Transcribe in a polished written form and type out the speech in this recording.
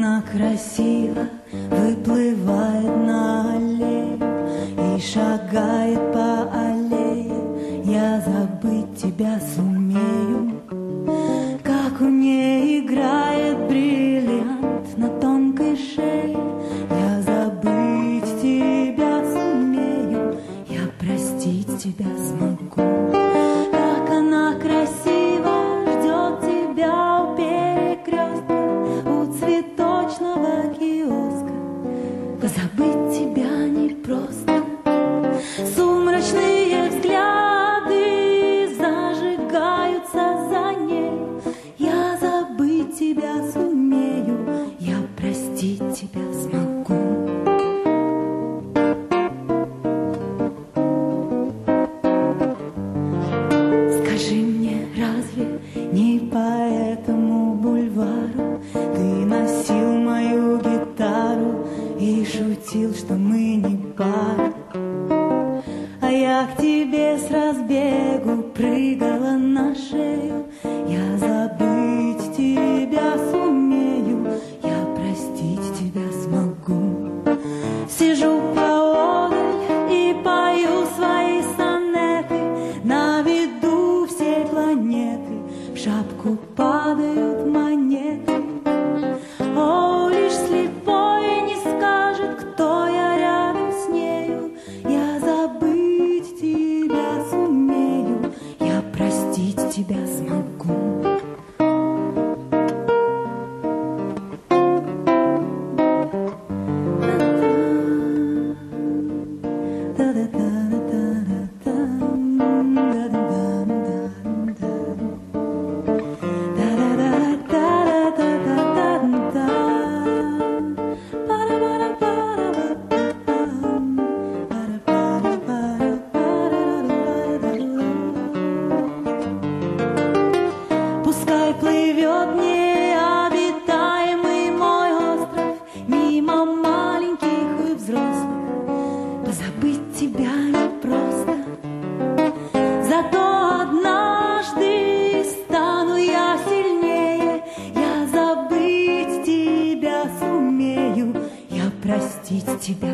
она красиво выплывает на аллею и шагает по аллее. Я забыть тебя сумею, как у ней играет бриллиант на тонкой шее. Я забыть тебя сумею, я простить тебя смогу. Как она красиво ждет тебя у перекрестка, у цветочного киоска. Забыть тебя непросто. Сумрачные взгляды зажигаются за ней. Я забыть тебя сумею, я простить тебя смогу. Скажи мне, разве не по этому бульвару ты носил мою гитару и шутил, что мы не пара? А я к тебе с разбегу прыгала на шею. Я забыть тебя сумею, я простить тебя смогу. Сижу поодаль и пою свои сонеты, на виду всей планеты в шапку падают монеты. О, лишь слепой не скажет, кто я рядом с нею. Я забыть тебя сумею, я простить тебя смогу. Пускай плывет необитаемый мой остров мимо маленьких и взрослых. Позабыть тебя непросто. Зато однажды стану я сильнее. Я забыть тебя сумею, я простить тебя